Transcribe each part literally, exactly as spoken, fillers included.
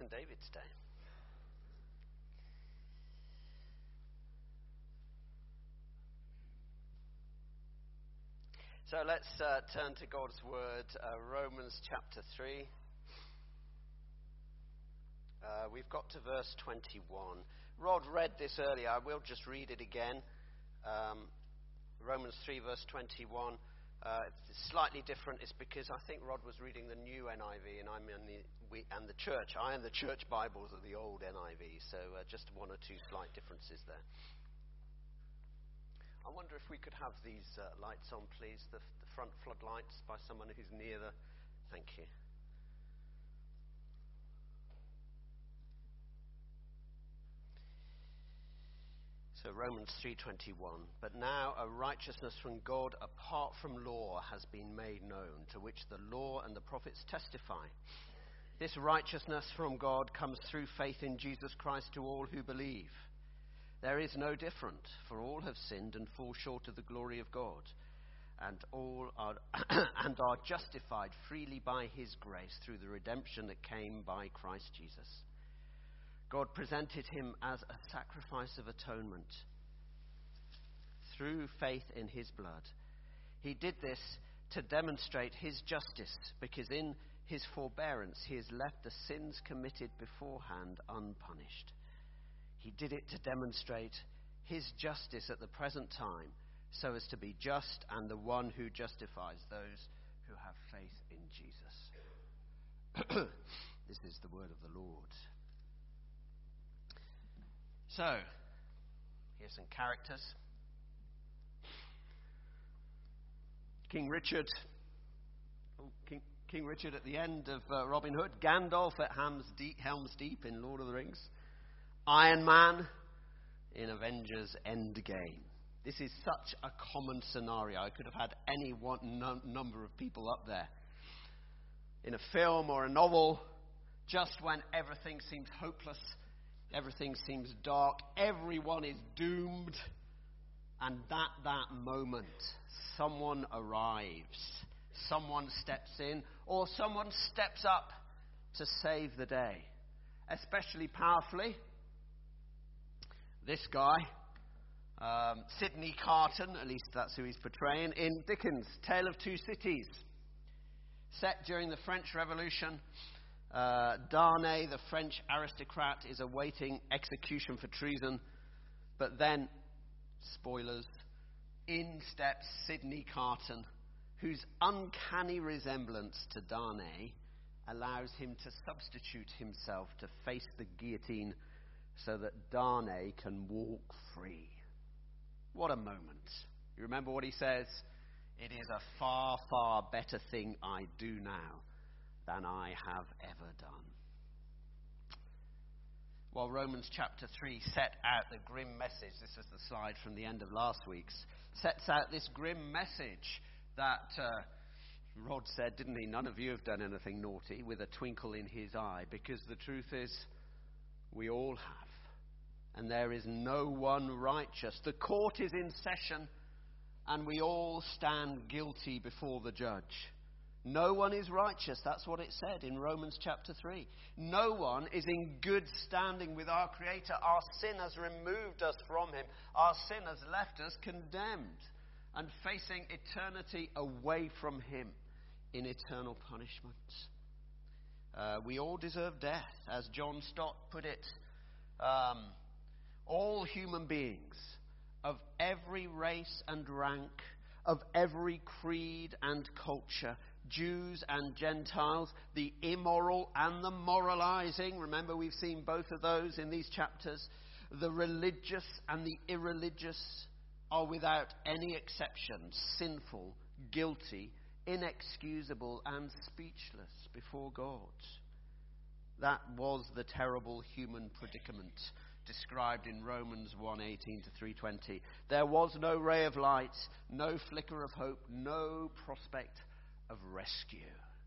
and David's Day. So let's uh, turn to God's Word, uh, Romans chapter three. Uh, we've got to verse twenty-one. Rod read this earlier. I will just read it again. Um, Romans three, verse twenty-one. Uh, it's slightly different. It's because I think Rod was reading the new N I V, and I'm in the we and the church. I am the church Bibles of the old N I V. So uh, just one or two slight differences there. I wonder if we could have these uh, lights on, please. The, the front floodlights by someone who's near the. Thank you. So Romans three twenty-one. But now a righteousness from God apart from law has been made known, to which the law and the prophets testify. This righteousness from God comes through faith in Jesus Christ to all who believe. There is no difference, for all have sinned and fall short of the glory of God, and all are and are justified freely by his grace through the redemption that came by Christ Jesus. God presented him as a sacrifice of atonement through faith in his blood. He did this to demonstrate his justice, because in his forbearance he has left the sins committed beforehand unpunished. He did it to demonstrate his justice at the present time, so as to be just and the one who justifies those who have faith in Jesus. This is the word of the Lord. So, here's some characters. King Richard. Oh, King, King Richard at the end of uh, Robin Hood. Gandalf at Helm's Deep, Helm's Deep in Lord of the Rings. Iron Man in Avengers Endgame. This is such a common scenario. I could have had any one no, number of people up there. In a film or a novel, just when everything seems hopeless, everything seems dark, everyone is doomed, and at that moment, someone arrives, someone steps in, or someone steps up to save the day. Especially powerfully, this guy, um, Sidney Carton, at least that's who he's portraying, in Dickens' Tale of Two Cities. Set during the French Revolution, uh, Darnay, the French aristocrat, is awaiting execution for treason. But then, spoilers, in steps Sidney Carton, whose uncanny resemblance to Darnay allows him to substitute himself to face the guillotine so that Darnay can walk free. What a moment. You remember what he says? It is a far, far better thing I do now than I have ever done. While Romans chapter three set out the grim message, this is the slide from the end of last week's, sets out this grim message that uh, Rod said, didn't he? None of you have done anything naughty, with a twinkle in his eye, because the truth is, we all have. And there is no one righteous. The court is in session, and we all stand guilty before the judge. No one is righteous. That's what it said in Romans chapter three. No one is in good standing with our Creator. Our sin has removed us from him. Our sin has left us condemned and facing eternity away from him in eternal punishment. Uh, we all deserve death. As John Stott put it, um, all human beings of every race and rank, of every creed and culture, Jews and Gentiles, the immoral and the moralizing, remember we've seen both of those in these chapters, the religious and the irreligious are without any exception sinful, guilty, inexcusable and speechless before God. That was the terrible human predicament described in Romans one eighteen to three twenty. There was no ray of light, no flicker of hope, no prospect of rescue.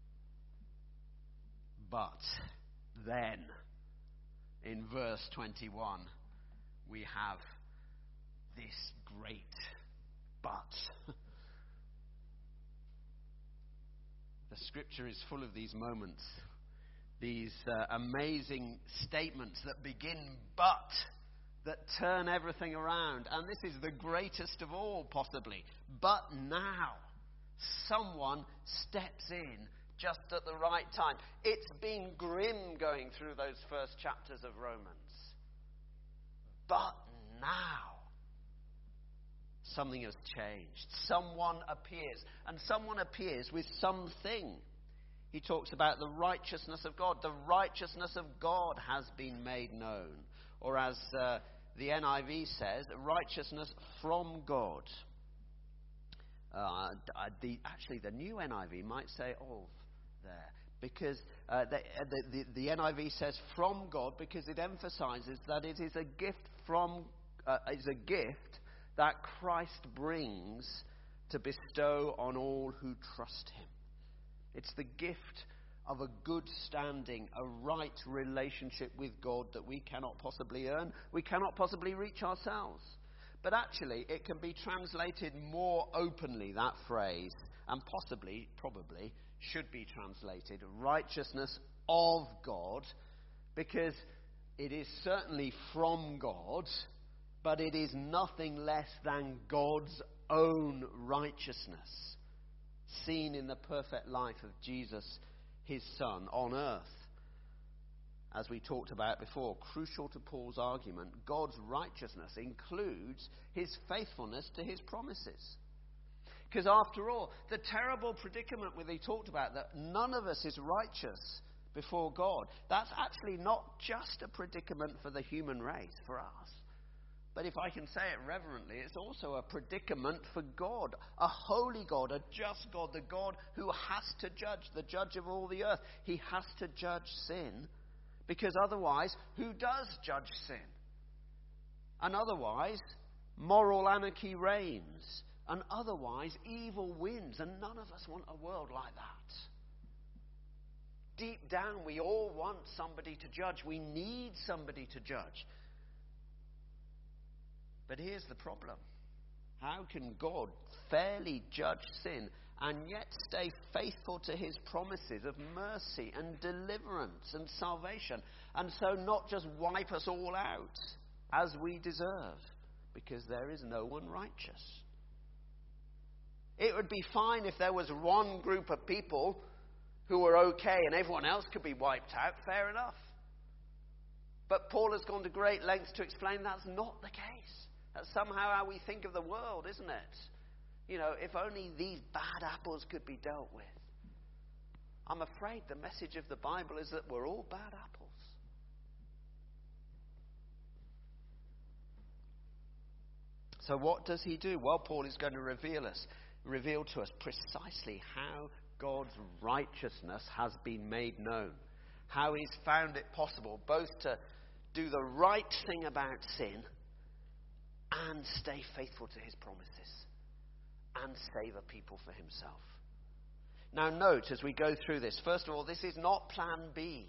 But then, in verse twenty-one, we have this great but. The scripture is full of these moments these uh, amazing statements that begin but, that turn everything around. And this is the greatest of all, possibly. But now, someone steps in just at the right time. It's been grim going through those first chapters of Romans. But now, something has changed. Someone appears. And someone appears with something. He talks about the righteousness of God. The righteousness of God has been made known. Or as uh, the N I V says, righteousness from God. Uh, the, actually, the new N I V might say of there. Because uh, the, the, the, the N I V says from God because it emphasizes that it is a gift from, uh, is a gift that Christ brings to bestow on all who trust him. It's the gift of a good standing, a right relationship with God that we cannot possibly earn, we cannot possibly reach ourselves. But actually, it can be translated more openly, that phrase, and possibly, probably, should be translated righteousness of God, because it is certainly from God, but it is nothing less than God's own righteousness, seen in the perfect life of Jesus, his Son, on earth. As we talked about before, crucial to Paul's argument, God's righteousness includes his faithfulness to his promises. Because after all, the terrible predicament where he talked about that none of us is righteous before God, that's actually not just a predicament for the human race, for us. But if I can say it reverently, it's also a predicament for God, a holy God, a just God, the God who has to judge, the judge of all the earth. He has to judge sin, because otherwise, who does judge sin? And otherwise, moral anarchy reigns. And otherwise, evil wins. And none of us want a world like that. Deep down, we all want somebody to judge. We need somebody to judge. But here's the problem. How can God fairly judge sin and yet stay faithful to his promises of mercy and deliverance and salvation, and so not just wipe us all out as we deserve, because there is no one righteous? It would be fine if there was one group of people who were okay and everyone else could be wiped out. Fair enough. But Paul has gone to great lengths to explain that's not the case. That's somehow how we think of the world, isn't it? You know, if only these bad apples could be dealt with. I'm afraid the message of the Bible is that we're all bad apples. So what does he do? Well, Paul is going to reveal us, reveal to us precisely how God's righteousness has been made known. How he's found it possible both to do the right thing about sin and stay faithful to his promises and save a people for himself. Now note as we go through this, first of all, this is not plan B.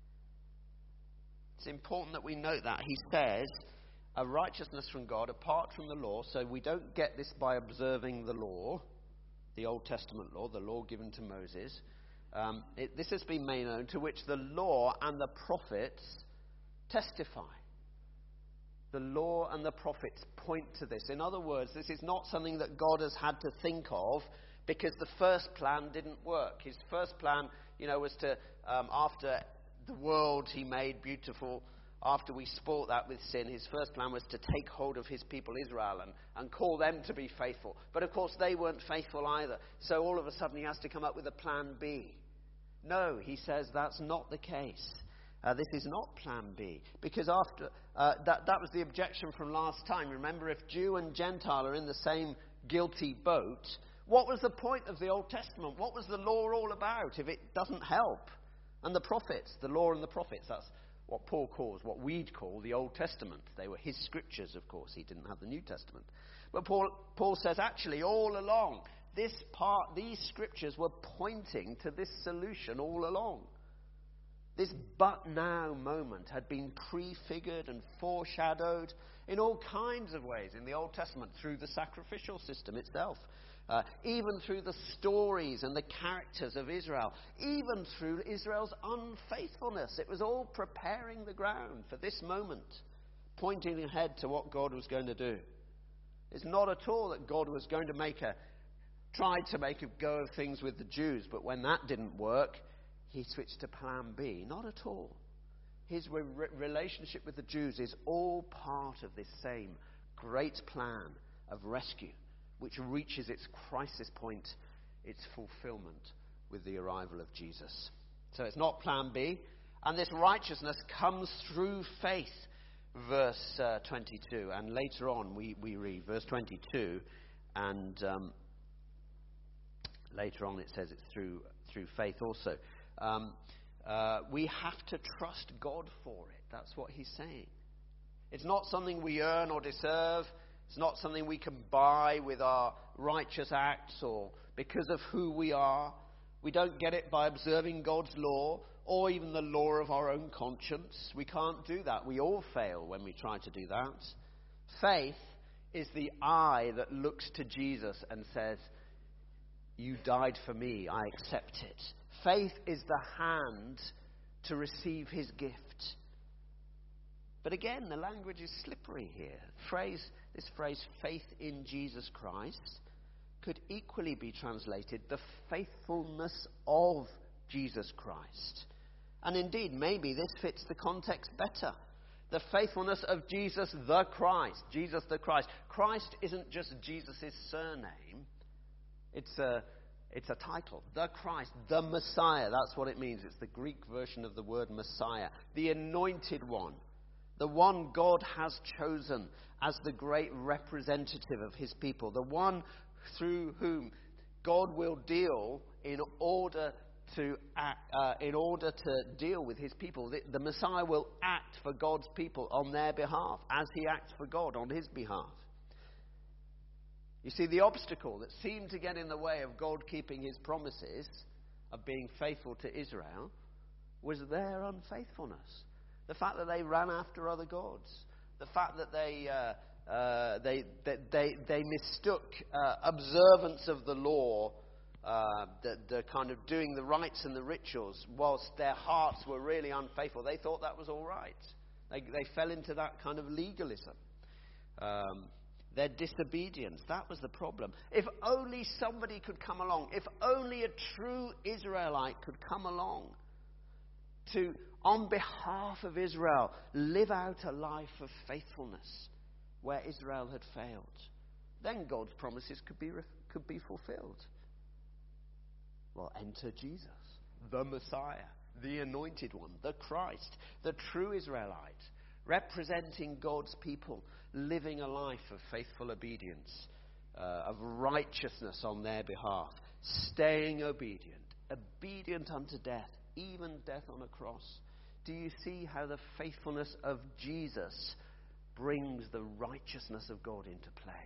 It's important that we note that. He says a righteousness from God apart from the law, so we don't get this by observing the law, the Old Testament law, the law given to Moses. Um, it, this has been made known, to which the law and the prophets testify. The law and the prophets point to this. In other words, this is not something that God has had to think of because the first plan didn't work. His first plan, you know, was to, um, after the world he made beautiful, after we spoilt that with sin, his first plan was to take hold of his people Israel and, and call them to be faithful. But of course they weren't faithful either. So all of a sudden he has to come up with a plan B. No, he says that's not the case. Uh, this is not plan B, because after uh, that, that was the objection from last time. Remember, if Jew and Gentile are in the same guilty boat, what was the point of the Old Testament? What was the law all about if it doesn't help? And the prophets, the law and the prophets, that's what Paul calls, what we'd call the Old Testament. They were his scriptures, of course. He didn't have the New Testament. But Paul, Paul says, actually, all along, this part, these scriptures were pointing to this solution all along. This but now moment had been prefigured and foreshadowed in all kinds of ways in the Old Testament through the sacrificial system itself. Uh, even through the stories and the characters of Israel, even through Israel's unfaithfulness. It was all preparing the ground for this moment, pointing ahead to what God was going to do. It's not at all that God was going to make a, tried to make a go of things with the Jews, but when that didn't work, he switched to plan B. Not at all. His re- relationship with the Jews is all part of this same great plan of rescue, which reaches its crisis point, its fulfillment with the arrival of Jesus. So it's not plan B. And this righteousness comes through faith, verse uh, twenty-two. And later on we, we read verse twenty-two, and um, later on it says it's through, through faith also. Um, uh, we have to trust God for it. That's what he's saying. It's not something we earn or deserve. It's not something we can buy with our righteous acts or because of who we are. We don't get it by observing God's law or even the law of our own conscience. We can't do that. We all fail when we try to do that. Faith is the eye that looks to Jesus and says, you died for me, I accept it. Faith is the hand to receive his gift. But again, the language is slippery here. Phrase, this phrase, faith in Jesus Christ, could equally be translated the faithfulness of Jesus Christ. And indeed, maybe this fits the context better. The faithfulness of Jesus the Christ. Jesus the Christ. Christ isn't just Jesus' surname. It's a, it's a title. The Christ, the Messiah. That's what it means. It's the Greek version of the word Messiah. The anointed one. The one God has chosen as the great representative of his people. The one through whom God will deal in order to act, uh, in order to deal with his people. The, the Messiah will act for God's people on their behalf, as he acts for God on his behalf. You see, the obstacle that seemed to get in the way of God keeping his promises of being faithful to Israel was their unfaithfulness. The fact that they ran after other gods. The fact that they uh, uh, they, they they they mistook uh, observance of the law, uh, the, the kind of doing the rites and the rituals, whilst their hearts were really unfaithful. They thought that was all right. They they fell into that kind of legalism. Um, their disobedience, that was the problem. If only somebody could come along. If only a true Israelite could come along to, on behalf of Israel, live out a life of faithfulness where Israel had failed. Then God's promises could be could be fulfilled. Well, enter Jesus, the Messiah, the anointed one, the Christ, the true Israelite, representing God's people, living a life of faithful obedience, uh, of righteousness on their behalf, staying obedient, obedient unto death, even death on a cross. Do you see how the faithfulness of Jesus brings the righteousness of God into play?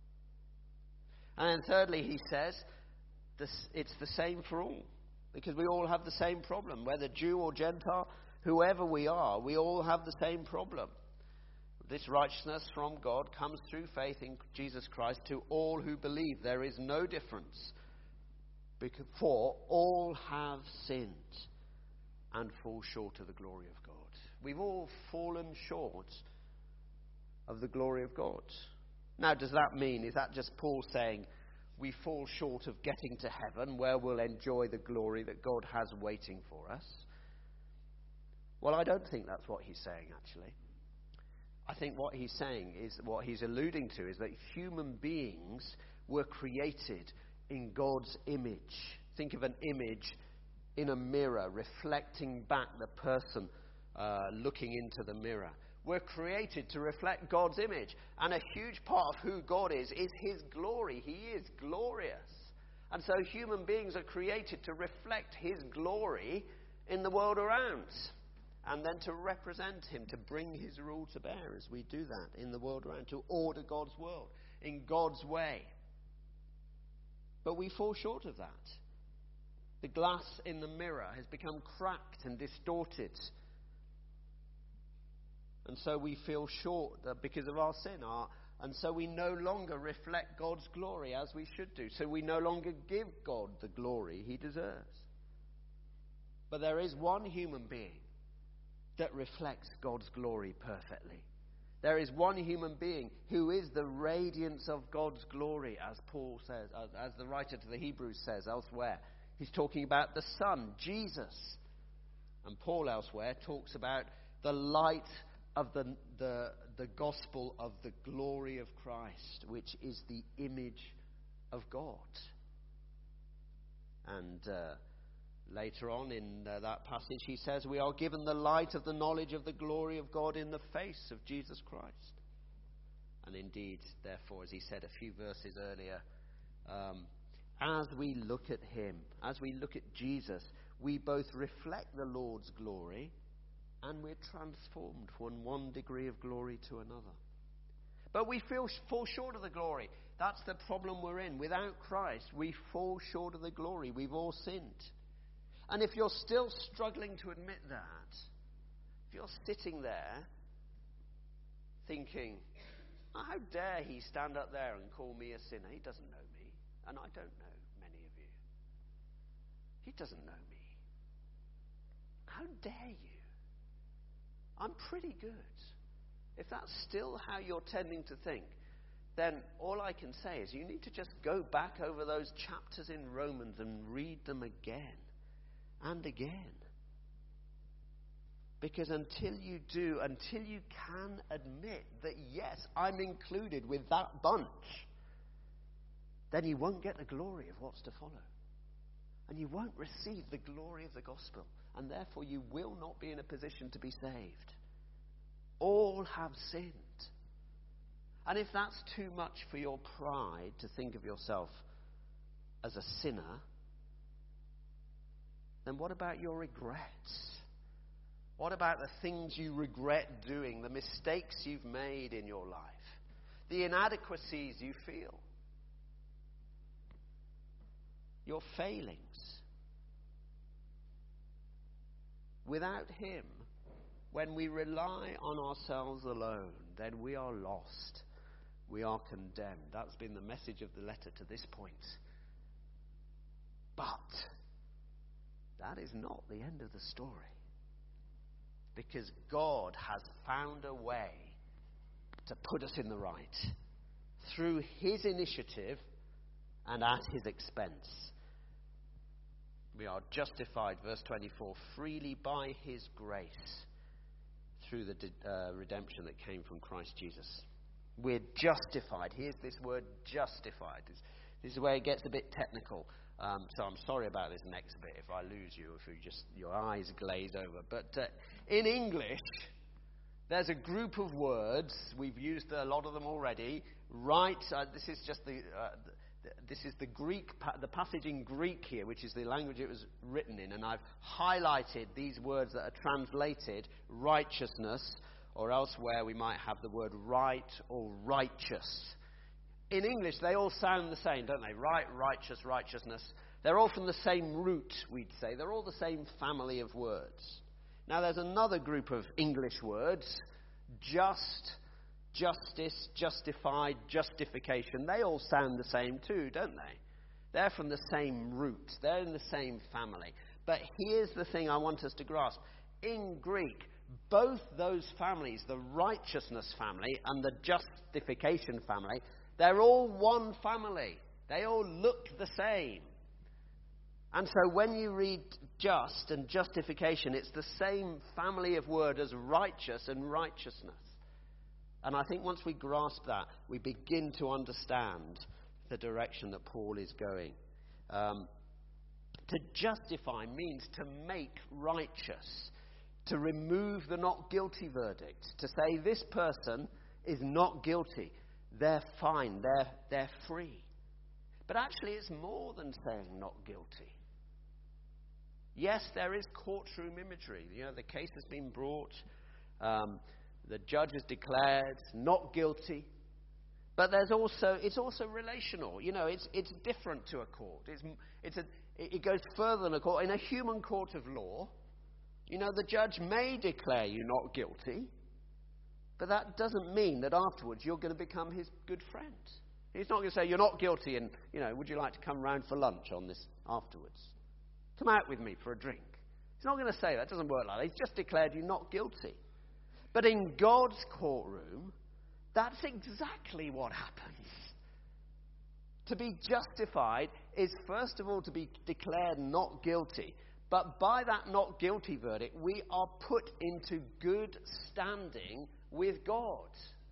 And then thirdly, he says, this, it's the same for all. Because we all have the same problem. Whether Jew or Gentile, whoever we are, we all have the same problem. This righteousness from God comes through faith in Jesus Christ to all who believe. There is no difference. Because for all have sinned and fall short of the glory of God. We've all fallen short of the glory of God. Now, does that mean, is that just Paul saying we fall short of getting to heaven where we'll enjoy the glory that God has waiting for us? Well, I don't think that's what he's saying, actually. I think what he's saying is, what he's alluding to is that human beings were created in God's image. Think of an image in a mirror, reflecting back the person uh, looking into the mirror. We're created to reflect God's image. And a huge part of who God is, is his glory. He is glorious. And so human beings are created to reflect his glory in the world around. And then to represent him, to bring his rule to bear as we do that in the world around, to order God's world in God's way. But we fall short of that. The glass in the mirror has become cracked and distorted. And so we feel short that because of our sin. Our, And so we no longer reflect God's glory as we should do. So we no longer give God the glory he deserves. But there is one human being that reflects God's glory perfectly. There is one human being who is the radiance of God's glory, as Paul says, as, as the writer to the Hebrews says elsewhere. He's talking about the Son, Jesus. And Paul elsewhere talks about the light of the, the, the gospel of the glory of Christ, which is the image of God. And uh, later on in uh, that passage he says, we are given the light of the knowledge of the glory of God in the face of Jesus Christ. And indeed, therefore, as he said a few verses earlier, um, as we look at him, as we look at Jesus, we both reflect the Lord's glory and we're transformed from one degree of glory to another. But we feel, fall short of the glory. That's the problem we're in. Without Christ, we fall short of the glory. We've all sinned. And if you're still struggling to admit that, if you're sitting there thinking, oh, how dare he stand up there and call me a sinner? He doesn't know me. And I don't know many of you. He doesn't know me. How dare you? I'm pretty good. If that's still how you're tending to think, then all I can say is you need to just go back over those chapters in Romans and read them again and again. Because until you do, until you can admit that, yes, I'm included with that bunch, then you won't get the glory of what's to follow. And you won't receive the glory of the gospel. And therefore you will not be in a position to be saved. All have sinned. And if that's too much for your pride to think of yourself as a sinner, then what about your regrets? What about the things you regret doing, the mistakes you've made in your life, the inadequacies you feel, your failings? Without him, when we rely on ourselves alone, then we are lost. We are condemned. That's been the message of the letter to this point. But that is not the end of the story. Because God has found a way to put us in the right through his initiative and at his expense. We are justified, verse twenty-four, freely by his grace through the uh, redemption that came from Christ Jesus. We're justified. Here's this word justified. This, this is where it gets a bit technical. Um, so I'm sorry about this next bit if I lose you, if you just your eyes glaze over. But uh, in English, there's a group of words. We've used a lot of them already. Right. Uh, this is just the. Uh, This is the Greek, the passage in Greek here, which is the language it was written in, and I've highlighted these words that are translated righteousness, or elsewhere we might have the word right or righteous. In English, they all sound the same, don't they? Right, righteous, righteousness. They're all from the same root, we'd say. They're all the same family of words. Now, there's another group of English words, just, justice, justified, justification. They all sound the same too, don't they? They're from the same root. They're in the same family. But here's the thing I want us to grasp. In Greek, both those families, the righteousness family and the justification family, they're all one family. They all look the same. And so when you read just and justification, it's the same family of word as righteous and righteousness. And I think once we grasp that, we begin to understand the direction that Paul is going. Um, to justify means to make righteous, to remove the not guilty verdict, to say this person is not guilty, they're fine, they're, they're free. But actually it's more than saying not guilty. Yes, there is courtroom imagery. You know, the case has been brought, um, the judge has declared not guilty. But there's also, it's also relational. You know, it's it's different to a court. It's it's a it goes further than a court. In a human court of law, you know, the judge may declare you not guilty, But that doesn't mean that afterwards you're going to become his good friend. He's not going to say, you're not guilty and, you know, would you like to come round for lunch on this afterwards? Come out with me for a drink. He's not going to say that. It doesn't work like that. He's just declared you not guilty. But in God's courtroom, that's exactly what happens. To be justified is, first of all, to be declared not guilty. But by that not guilty verdict, we are put into good standing with God.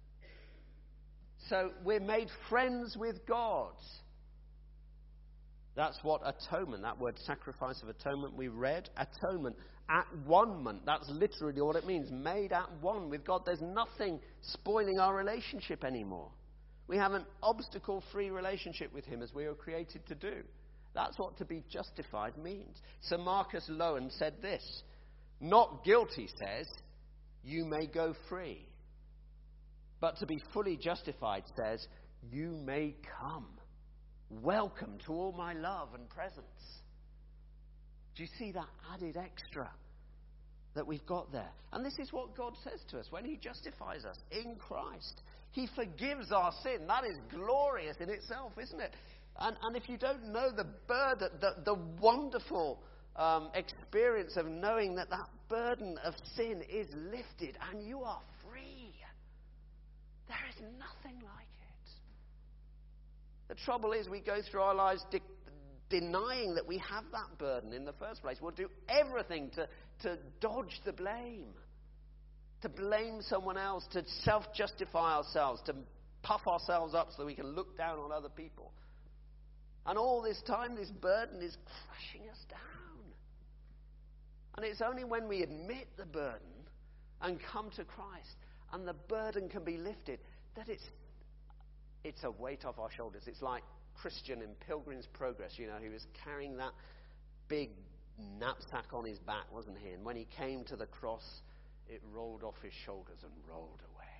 So we're made friends with God. That's what atonement, that word sacrifice of atonement we read. Atonement, at one-ment. That's literally what it means. Made at one with God. There's nothing spoiling our relationship anymore. We have an obstacle-free relationship with him as we were created to do. That's what to be justified means. Sir Marcus Lowen said this. Not guilty says, you may go free. But to be fully justified says, you may come. Welcome to all my love and presence. Do you see that added extra that we've got there? And this is what God says to us when he justifies us in Christ. He forgives our sin. That is glorious in itself, isn't it? And, and if you don't know the burden, the, the wonderful um, experience of knowing that that burden of sin is lifted and you are free, there is nothing like it. The trouble is we go through our lives de- denying that we have that burden in the first place. We'll do everything to, to dodge the blame, to blame someone else, to self-justify ourselves, to puff ourselves up so we can look down on other people. And all this time, this burden is crushing us down. And it's only when we admit the burden and come to Christ and the burden can be lifted that it's it's a weight off our shoulders. It's like Christian in Pilgrim's Progress. You know, he was carrying that big knapsack on his back, wasn't he? And when he came to the cross, it rolled off his shoulders and rolled away.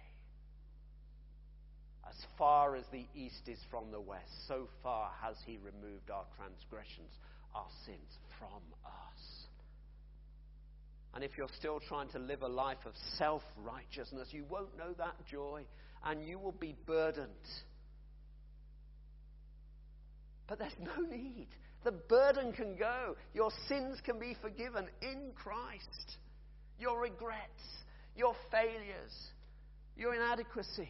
As far as the east is from the west, so far has he removed our transgressions, our sins from us. And if you're still trying to live a life of self-righteousness, you won't know that joy, and you will be burdened. But there's no need. The burden can go. Your sins can be forgiven in Christ. Your regrets, your failures, your inadequacies.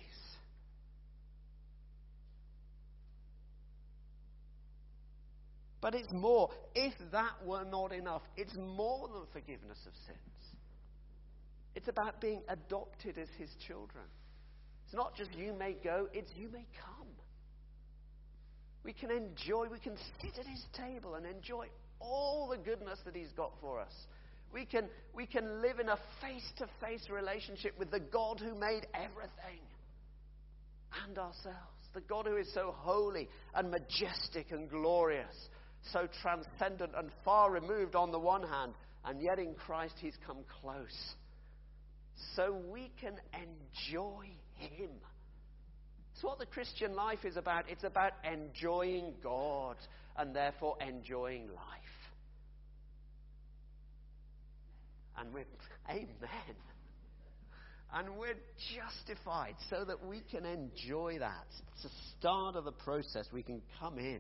But it's more. If that were not enough, it's more than forgiveness of sins. It's about being adopted as his children. It's not just you may go, it's you may come. We can enjoy, we can sit at his table and enjoy all the goodness that he's got for us. We can, we can live in a face-to-face relationship with the God who made everything and ourselves. The God who is so holy and majestic and glorious, so transcendent and far removed on the one hand, and yet in Christ he's come close. So we can enjoy him. It's what the Christian life is about. It's about enjoying God and therefore enjoying life. And we're, amen. And we're justified so that we can enjoy that. It's the start of the process. We can come in.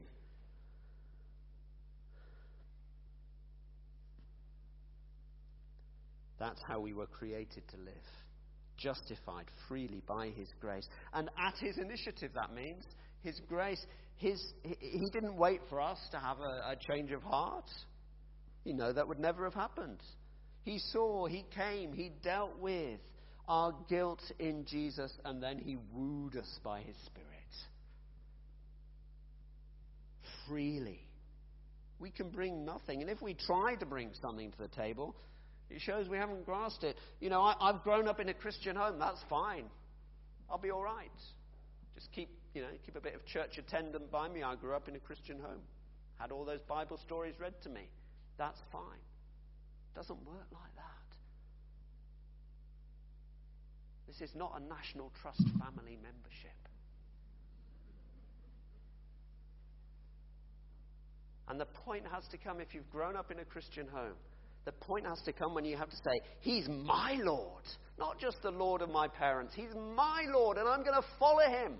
That's how we were created to live. Justified freely by his grace. And at his initiative, that means. His grace. His, he, he didn't wait for us to have a, a change of heart. You know, that would never have happened. He saw, he came, he dealt with our guilt in Jesus, and then he wooed us by his Spirit. Freely. We can bring nothing. And if we try to bring something to the table, it shows we haven't grasped it. You know, I, I've grown up in a Christian home. That's fine. I'll be all right. Just keep, you know, keep a bit of church attendant by me. I grew up in a Christian home. Had all those Bible stories read to me. That's fine. Doesn't work like that. This is not a National Trust family membership. And the point has to come, if you've grown up in a Christian home, The point has to come when you have to say, He's my Lord. Not just the Lord of my parents. He's my Lord, and I'm going to follow Him.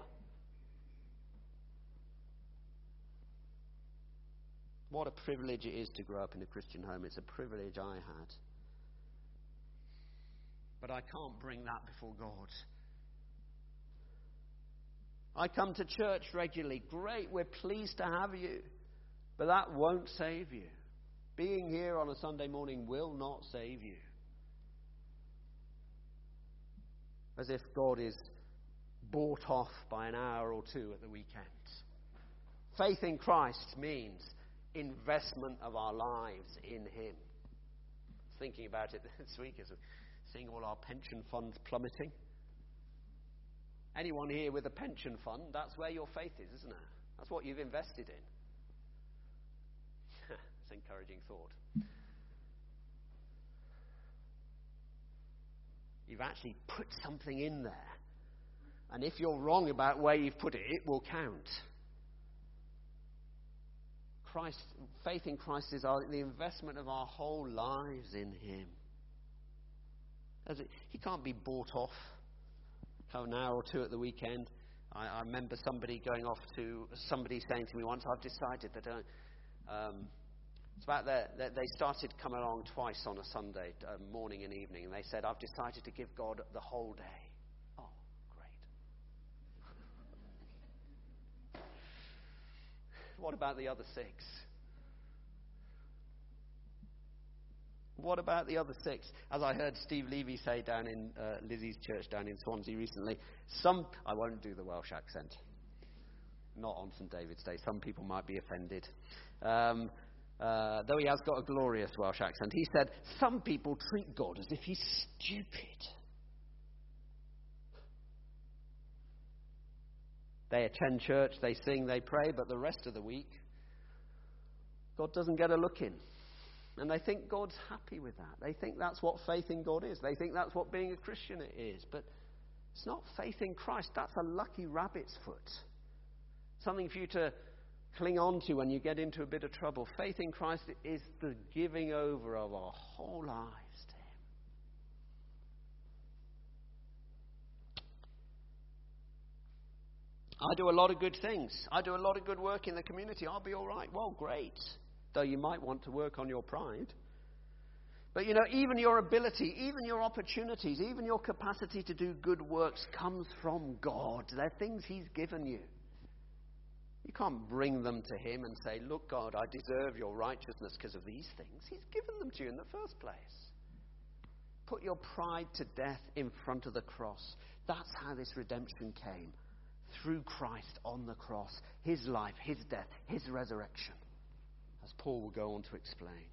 What a privilege it is to grow up in a Christian home. It's a privilege I had. But I can't bring that before God. I come to church regularly. Great, we're pleased to have you. But that won't save you. Being here on a Sunday morning will not save you. As if God is bought off by an hour or two at the weekend. Faith in Christ means investment of our lives in Him. I was thinking about it this week as seeing all our pension funds plummeting. Anyone here with a pension fund, that's where your faith is, isn't it? That's what you've invested in. It's an encouraging thought. You've actually put something in there. And if you're wrong about where you've put it, it will count. Christ, faith in Christ is our, the investment of our whole lives in Him. As it, he can't be bought off for an hour or two at the weekend. I, I remember somebody going off to somebody saying to me once, "I've decided that." Uh, um, it's about their, their, they started coming along twice on a Sunday, uh, morning and evening, and they said, "I've decided to give God the whole day." Oh, great! What about the other six? What about the other six? As I heard Steve Levy say down in uh, Lizzie's church down in Swansea recently, some, I won't do the Welsh accent, not on Saint David's Day. Some people might be offended. Um, uh, though he has got a glorious Welsh accent, he said, some people treat God as if He's stupid. They attend church, they sing, they pray, but the rest of the week, God doesn't get a look in. And they think God's happy with that. They think that's what faith in God is. They think that's what being a Christian is. But it's not faith in Christ. That's a lucky rabbit's foot. Something for you to cling on to when you get into a bit of trouble. Faith in Christ is the giving over of our whole lives to Him. I do a lot of good things. I do a lot of good work in the community. I'll be all right. Well, great. Though you might want to work on your pride. But you know, even your ability, even your opportunities, even your capacity to do good works comes from God. They're things He's given you. You can't bring them to Him and say, "Look, God, I deserve your righteousness because of these things." He's given them to you in the first place. Put your pride to death in front of the cross. That's how this redemption came. Through Christ on the cross. His life, His death, His resurrection. As Paul will go on to explain.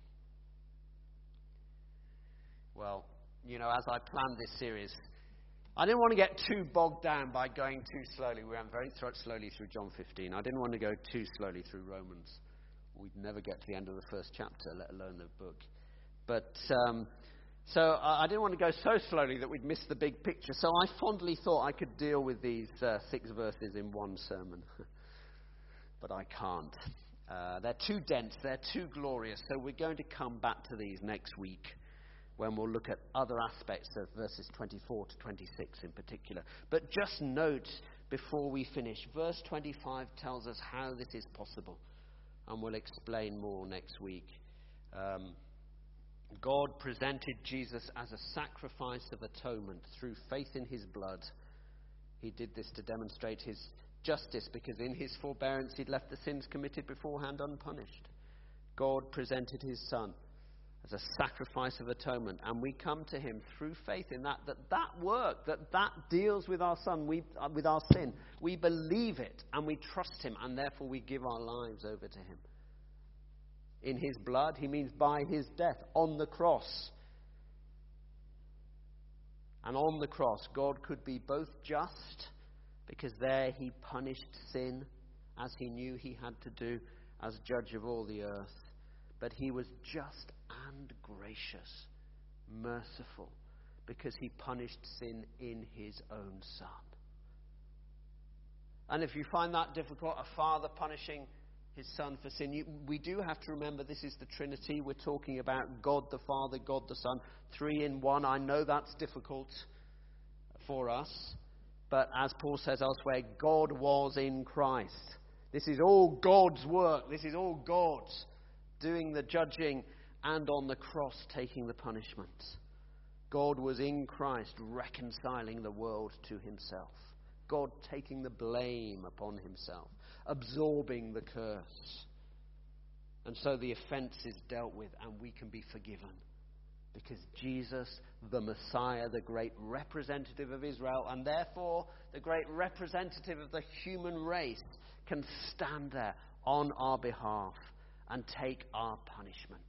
Well, you know, as I planned this series, I didn't want to get too bogged down by going too slowly. We went very th- slowly through John fifteen. I didn't want to go too slowly through Romans. We'd never get to the end of the first chapter, let alone the book. But um, so I, I didn't want to go so slowly that we'd miss the big picture. So I fondly thought I could deal with these uh, six verses in one sermon. But I can't. Uh, they're too dense, they're too glorious, so we're going to come back to these next week when we'll look at other aspects of verses twenty-four to twenty-six in particular. But just note before we finish, verse twenty-five tells us how this is possible, and we'll explain more next week. Um, God presented Jesus as a sacrifice of atonement through faith in His blood. He did this to demonstrate His justice, because in His forbearance He'd left the sins committed beforehand unpunished. God presented His Son as a sacrifice of atonement, and we come to Him through faith in that, that that work, that that deals with our son, we, uh, with our sin. We believe it, and we trust Him, and therefore we give our lives over to Him. In His blood, He means by His death on the cross. And on the cross, God could be both just, because there He punished sin as He knew He had to do as judge of all the earth. But He was just and gracious, merciful, because He punished sin in His own Son. And if you find that difficult, a father punishing his Son for sin. You, we do have to remember this is the Trinity. We're talking about God the Father, God the Son, three in one. I know that's difficult for us. But as Paul says elsewhere, God was in Christ. This is all God's work. This is all God doing the judging and on the cross taking the punishment. God was in Christ reconciling the world to himself. God taking the blame upon himself, absorbing the curse. And so the offense is dealt with and we can be forgiven. Because Jesus, the Messiah, the great representative of Israel, and therefore the great representative of the human race, can stand there on our behalf and take our punishment.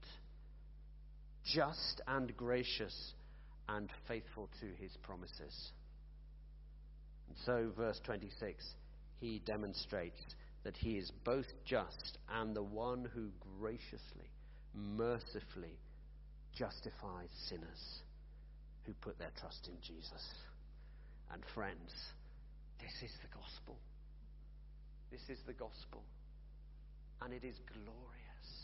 Just and gracious and faithful to his promises. And so, verse twenty-six, he demonstrates that he is both just and the one who graciously, mercifully justifies sinners who put their trust in Jesus. And friends, this is the gospel. This is the gospel. And it is glorious.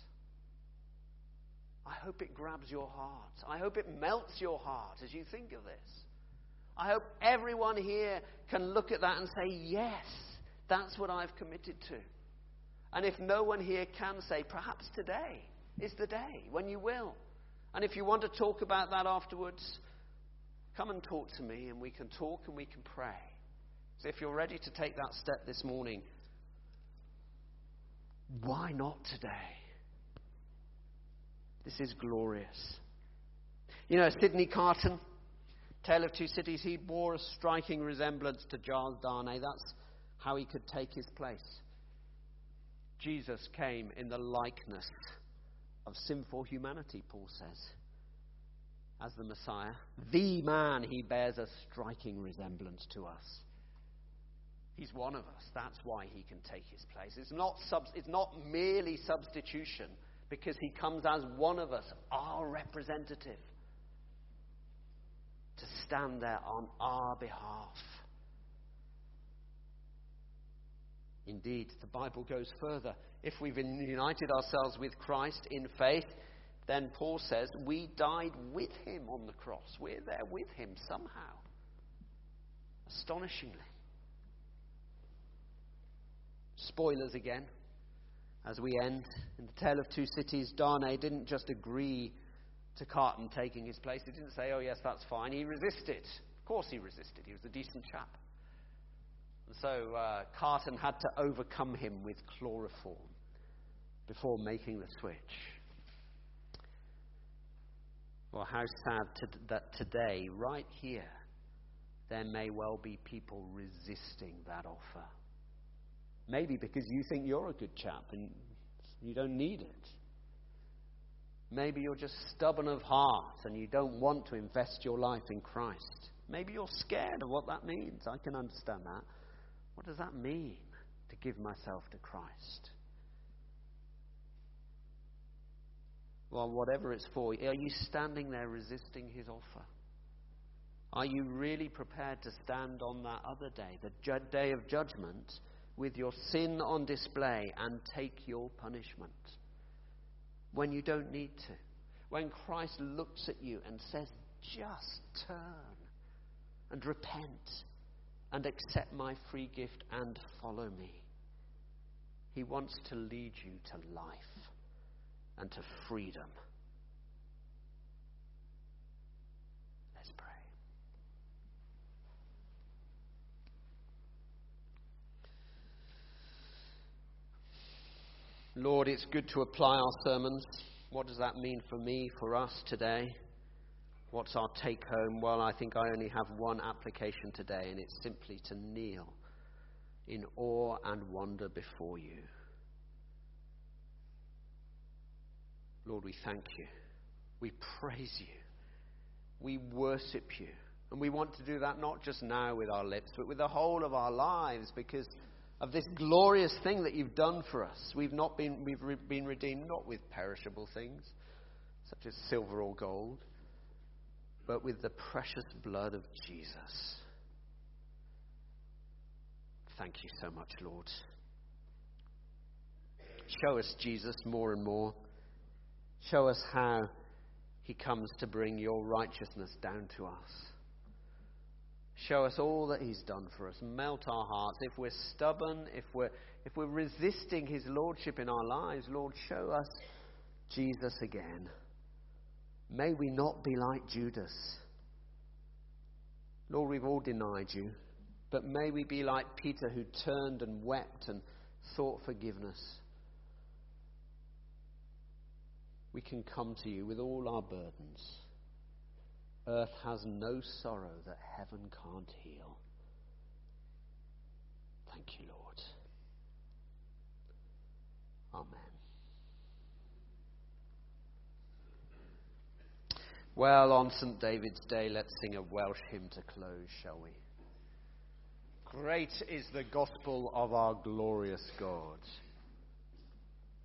I hope it grabs your heart. I hope it melts your heart as you think of this. I hope everyone here can look at that and say, yes, that's what I've committed to. And if no one here can say, perhaps today is the day when you will. And if you want to talk about that afterwards, come and talk to me and we can talk and we can pray. So if you're ready to take that step this morning, why not today? This is glorious. You know, Sidney Carton, Tale of Two Cities, he bore a striking resemblance to Giles Darnay. That's how he could take his place. Jesus came in the likeness of sinful humanity, Paul says, as the Messiah. The man, he bears a striking resemblance to us. He's one of us. That's why he can take his place. It's not, sub- it's not merely substitution, because he comes as one of us, our representative, to stand there on our behalf. Indeed, the Bible goes further. If we've united ourselves with Christ in faith, then Paul says we died with him on the cross. We're there with him somehow. Astonishingly. Spoilers again, as we end. In the Tale of Two Cities, Darnay didn't just agree to Carton taking his place. He didn't say, oh yes, that's fine. He resisted. Of course he resisted. He was a decent chap. And so uh, Carton had to overcome him with chloroform before making the switch. Well, how sad to, that today, right here, there may well be people resisting that offer. Maybe because you think you're a good chap and you don't need it. Maybe you're just stubborn of heart and you don't want to invest your life in Christ. Maybe you're scared of what that means. I can understand that. What does that mean, to give myself to Christ? Well, whatever it's for, are you standing there resisting his offer? Are you really prepared to stand on that other day, the ju- day of judgment, with your sin on display and take your punishment? When you don't need to. When Christ looks at you and says, just turn and repent and accept my free gift and follow me. He wants to lead you to life and to freedom. Let's pray. Lord, it's good to apply our sermons. What does that mean for me, for us today? What's our take home? Well, I think I only have one application today, and it's simply to kneel in awe and wonder before you. Lord, we thank you. We praise you. We worship you. And we want to do that not just now with our lips, but with the whole of our lives, because of this glorious thing that you've done for us. We've not been we've re- been redeemed not with perishable things, such as silver or gold, but with the precious blood of Jesus. Thank you so much, Lord. show us Jesus more and more. Show us how he comes to bring your righteousness down to us. Show us all that he's done for us. Melt our hearts. If we're stubborn, if we're, if we're resisting his lordship in our lives, Lord, show us Jesus again. May we not be like Judas. Lord, we've all denied you, but may we be like Peter, who turned and wept and sought forgiveness. We can come to you with all our burdens. Earth has no sorrow that heaven can't heal. Thank you, Lord. Amen. Well, on Saint David's Day, let's sing a Welsh hymn to close, shall we? Great is the gospel of our glorious God.